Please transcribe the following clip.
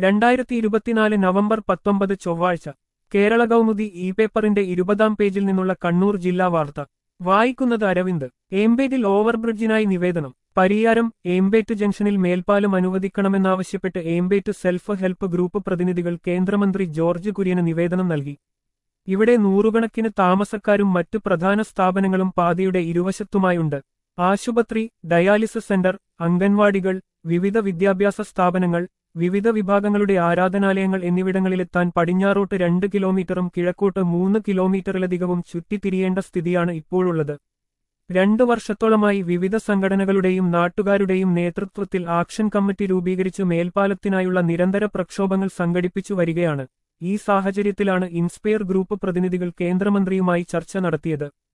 2024 November 19 ചൊവ്വാഴ്ച Kerala Kaumudi E പേപ്പറിന്റെ 20-ാം പേജിൽ നിന്നുള്ള കണ്ണൂർ ജില്ലാ വാർത്ത വായിക്കുന്നത് അരവിന്ദ്. ഏമ്പേറ്റിൽ ഓവർബ്രിഡ്ജിനായി നിവേദനം. പരിയാരം. ഏമ്പേറ്റ് ജംഗ്ഷനിൽ മേൽപ്പാലം അനുവദിക്കണമെന്നാവശ്യപ്പെട്ട് ഏമ്പേറ്റ് സെൽഫ് ഹെൽപ്പ് ഗ്രൂപ്പ് പ്രതിനിധികൾ കേന്ദ്രമന്ത്രി ജോർജ് കുര്യന് നിവേദനം നൽകി. ഇവിടെ നൂറുകണക്കിന് താമസക്കാരും മറ്റു പ്രധാന സ്ഥാപനങ്ങളും പാതയുടെ ഇരുവശത്തുമായുണ്ട്. ആശുപത്രി, ഡയാലിസിസ് സെന്റർ, അംഗൻവാടികൾ, വിവിധ വിദ്യാഭ്യാസ സ്ഥാപനങ്ങൾ, വിവിധ വിഭാഗങ്ങളുടെ ആരാധനാലയങ്ങൾ എന്നിവിടങ്ങളിലെത്താൻ പടിഞ്ഞാറോട്ട് 2 കിലോമീറ്ററും കിഴക്കോട്ട് 3 കിലോമീറ്ററിലധികവും ചുറ്റിത്തിരിയേണ്ട സ്ഥിതിയാണ് ഇപ്പോഴുള്ളത്. 2 വർഷത്തോളമായി വിവിധ സംഘടനകളുടെയും നാട്ടുകാരുടെയും നേതൃത്വത്തിൽ ആക്ഷൻ കമ്മിറ്റി രൂപീകരിച്ച് മേൽപ്പാലത്തിനായുള്ള നിരന്തര പ്രക്ഷോഭങ്ങൾ സംഘടിപ്പിച്ചു വരികയാണ്. ഈ സാഹചര്യത്തിലാണ് ഇൻസ്പയർ ഗ്രൂപ്പ് പ്രതിനിധികൾ കേന്ദ്രമന്ത്രിയുമായി ചർച്ച നടത്തിയത്.